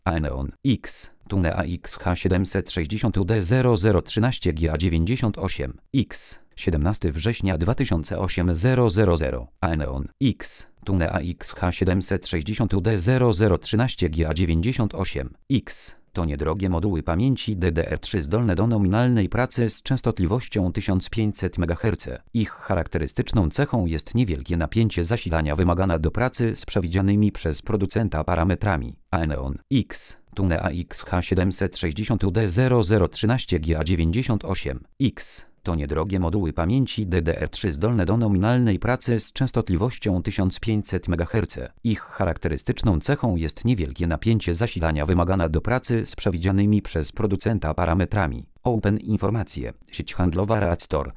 Aeneon X, Tune AXH760D0013GA98 X, 17 września 2008 000 Aeneon X, Tune AXH760D0013GA98 X. To niedrogie moduły pamięci DDR3 zdolne do nominalnej pracy z częstotliwością 1500 MHz. Ich charakterystyczną cechą jest niewielkie napięcie zasilania wymagane do pracy z przewidzianymi przez producenta parametrami. Aeneon X, Tune AXH760D0013GA98 X. To niedrogie moduły pamięci DDR3 zdolne do nominalnej pracy z częstotliwością 1500 MHz. Ich charakterystyczną cechą jest niewielkie napięcie zasilania wymagane do pracy z przewidzianymi przez producenta parametrami. Open informacje. Sieć handlowa RADStore.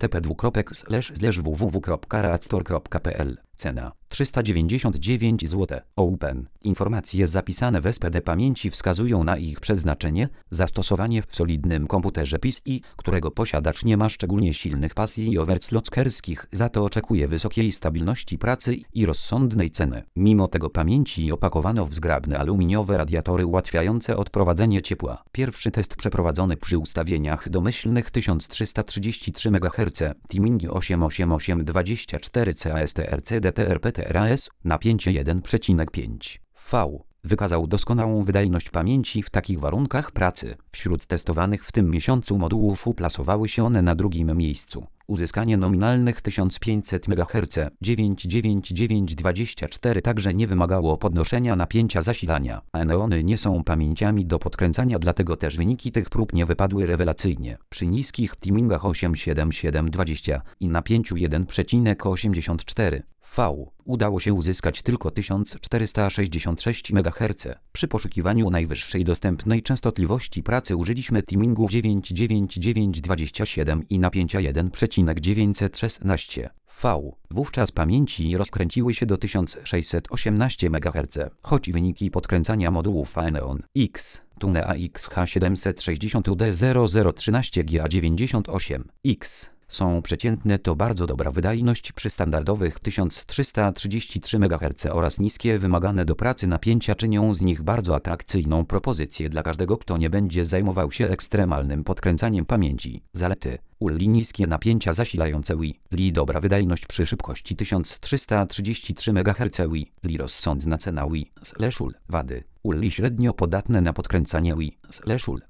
http://www.raadstore.pl. Cena 399 zł. Open. Informacje zapisane w SPD pamięci wskazują na ich przeznaczenie, zastosowanie w solidnym komputerze PC, którego posiadacz nie ma szczególnie silnych pasji overclockerskich, za to oczekuje wysokiej stabilności pracy i rozsądnej ceny. Mimo tego pamięci opakowano w zgrabne aluminiowe radiatory ułatwiające odprowadzenie ciepła. Pierwszy test przeprowadzony przy ustawieniach domyślnych 1333 MHz, timingi 88824 CASTRC DTRPTRAS, napięcie 1,5 V. Wykazał doskonałą wydajność pamięci w takich warunkach pracy. Wśród testowanych w tym miesiącu modułów uplasowały się one na drugim miejscu. Uzyskanie nominalnych 1500 MHz 99924 także nie wymagało podnoszenia napięcia zasilania. Aeneony nie są pamięciami do podkręcania, dlatego też wyniki tych prób nie wypadły rewelacyjnie. Przy niskich timingach 87720 i napięciu 1,84 V udało się uzyskać tylko 1466 MHz. Przy poszukiwaniu najwyższej dostępnej częstotliwości pracy użyliśmy timingu 99927 i napięcia 1,916 V. Wówczas pamięci rozkręciły się do 1618 MHz, choć wyniki podkręcania modułów Aeneon X, Tune AXH760D0013GA98 X są przeciętne, to bardzo dobra wydajność przy standardowych 1333 MHz oraz niskie wymagane do pracy napięcia czynią z nich bardzo atrakcyjną propozycję dla każdego, kto nie będzie zajmował się ekstremalnym podkręcaniem pamięci. Zalety: ULI niskie napięcia zasilające ULI dobra wydajność przy szybkości 1333 MHz ULI rozsądna cena ULI/UL. Wady: ULI średnio podatne na podkręcanie ULI/UL.